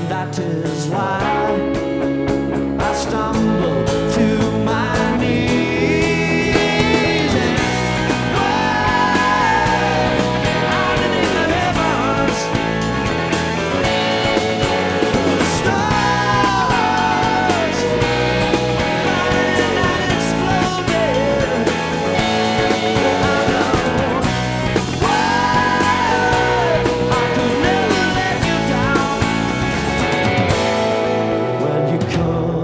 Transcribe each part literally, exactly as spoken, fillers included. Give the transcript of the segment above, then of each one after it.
that is why I stumble to my knees and cry underneath the heavens. Stars burning and exploding. I know why I could never let you down. When you come,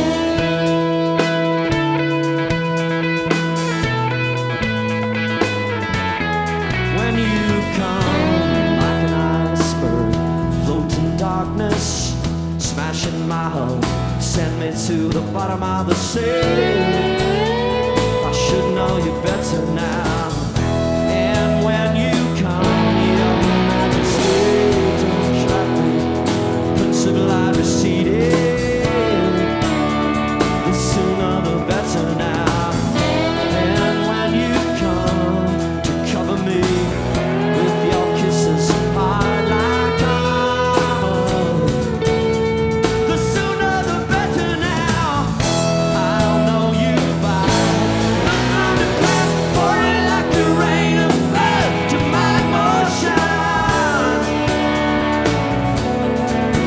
when you come like an iceberg, float in darkness, smashing my hull, send me to the bottom of the sea. I should know you better now.